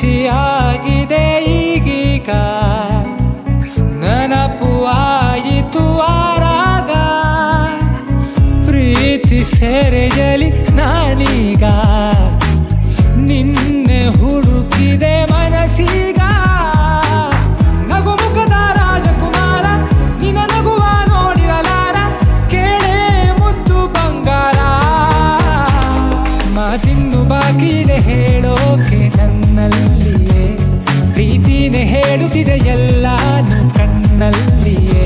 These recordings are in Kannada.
ಭೇಟಿಯಾಗಿದೆ ಈಗೀಗ ನೆನಪು ಆಯಿತು ಆರಾಗ ಪ್ರೀತಿ ಸೆರೆಯಲಿ ನಾನೀಗ ನಿನ್ನೆ ಹುಡುಕಿದೆ ಮನಸ್ಸೀಗ ನಗುಮುಖದ ರಾಜಕುಮಾರ ನಿನ್ನ ನಗುವ ನೋಡಿರಲಾರ ಕೇಳೆ ಮುದ್ದು ಬಂಗಾರ ಮಾತಿನ್ನು ಬಾಕಿ ಇದೆ ಹೇಳೋಕೆ ನನ್ನಲ್ಲಿಯೇ ಪ್ರೀತಿನೇ ಹೇಳುತ್ತಿದೆ ಎಲ್ಲಾನು ಕಣ್ಣಲ್ಲಿಯೇ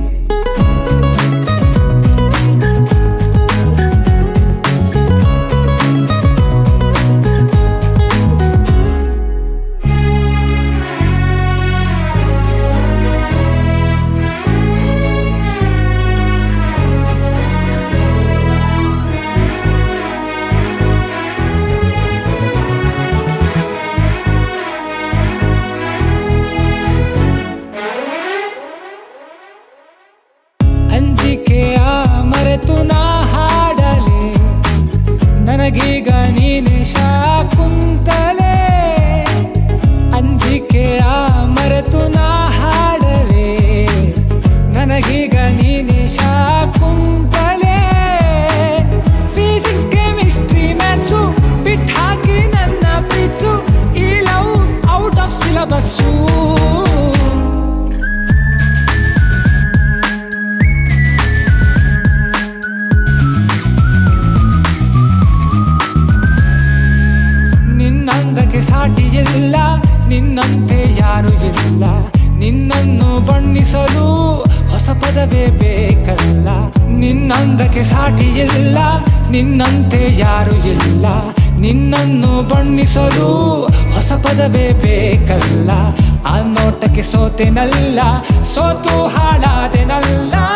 ಅಂಜಿಕೆಯ ಮರೆತು ನಾ ಹಾಡಲೆ ನನಗೀಗ ನೀನೆ ಶಾಕುಂತಲೆ ಅಂಜಿಕೆಯ ಮರೆತು ನಾ ಹಾಡಲೆ ನನಗೀಗ ನೀನೆ ಶಾಕುಂತಲೆ ಫಿಸಿಕ್ಸ್ ಕೆಮಿಸ್ಟ್ರಿ ಮ್ಯಾಥ್ಸು ಬಿಟ್ಟು ಹಾಕಿ ನನ್ನ ಪ್ರೀತ್ಸು ಈ ಲವ್ ಔಟ್ ಆಫ್ ಸಿಲಬಸ್ಸು ನಿನ್ನಂದಕ್ಕೆ ಸಾಟಿ ಇಲ್ಲ ನಿನ್ನಂತೆ ಯಾರು ಇಲ್ಲ ನಿನ್ನನ್ನು ಬಣ್ಣಿಸಲು ಹೊಸ ಪದವೇ ಬೇಕಲ್ಲ ನಿನ್ನಂದಕ್ಕೆ ಸಾಟಿ ಇಲ್ಲ ನಿನ್ನಂತೆ ಯಾರು ಇಲ್ಲ ನಿನ್ನನ್ನು ಬಣ್ಣಿಸಲು ಹೊಸ ಪದವೇ ಬೇಕಲ್ಲ ಆ ನೋಟಕ್ಕೆ ಸೋತೆನಲ್ಲ ಸೋತು ಹಾಳಾದೆನಲ್ಲ